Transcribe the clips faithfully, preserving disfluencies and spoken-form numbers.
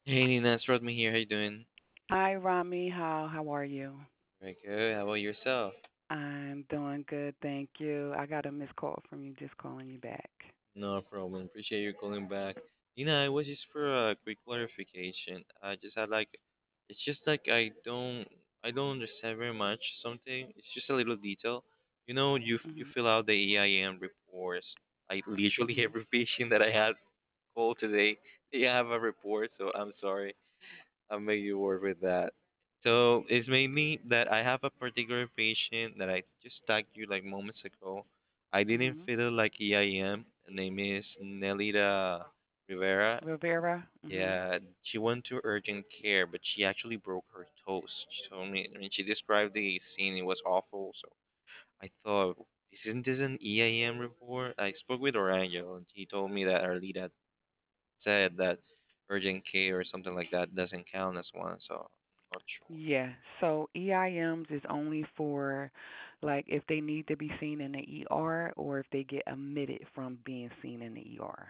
Hey Nina, it's Rodney here. How you doing? Hi, Rami. How how are you? Very good. How about yourself? I'm doing good, thank you. I got a missed call from you, just calling you back. No problem. Appreciate you calling back. Nina, it was just for a quick clarification. I just had like, it's just like I don't, I don't understand very much something. It's just a little detail. You know, you you Mhm. fill out the E I M reports. I literally Mhm. every patient that I had called today, they have a report. So I'm sorry. I'll make you work with that. So it's mainly that I have a particular patient that I just tagged you like moments ago. I didn't Mhm. feel like E I M. Her name is Nelita Rivera. Rivera. Mhm. Yeah, she went to urgent care, but she actually broke her toes. She told me, I mean, she described the scene. It was awful. So I thought, isn't this an E I M report? I spoke with Orangel, and he told me that Arlita said that urgent care or something like that doesn't count as one. So I'm not sure. Yeah. So E I Ms is only for like if they need to be seen in the E R or if they get admitted from being seen in the E R.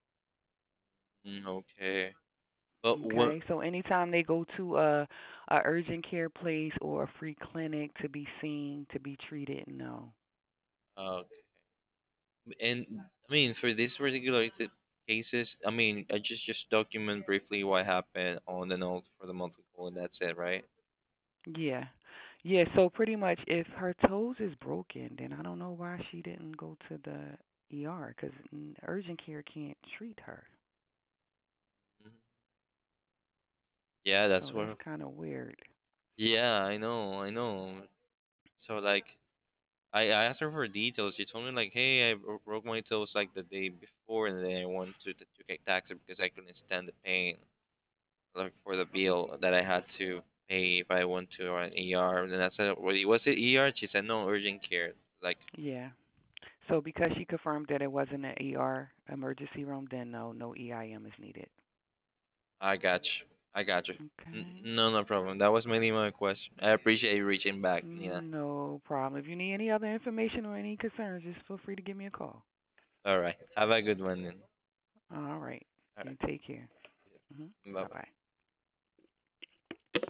Mm, okay. But what? Okay. So anytime they go to a a urgent care place or a free clinic to be seen, to be treated, no. Uh, and I mean, for this particular t- cases, I mean, I just just document briefly what happened on the note for the monthly call, and that's it, right? Yeah. Yeah, so pretty much if her toes is broken, then I don't know why she didn't go to the E R because urgent care can't treat her. Mhm. Yeah, that's So that's what. kind of weird. Yeah, I know, I know. So like, I I asked her for details. She told me like, hey, I bro- broke my toes like the day before, and then I went to the to get taxi because I couldn't stand the pain. Like for the bill that I had to pay if I went to an E R. And then I said, "Well, was it E R?" She said, "No, urgent care." Like, Yeah. So because she confirmed that it wasn't an E R emergency room, then no, no E I M is needed. I got you. I got you. N- Okay. no, no problem. That was mainly my question. I appreciate you reaching back, Nina. No problem. If you need any other information or any concerns, just feel free to give me a call. All right. Have a good one then. All right. All You take care. Hmm. right. Bye Bye bye. bye.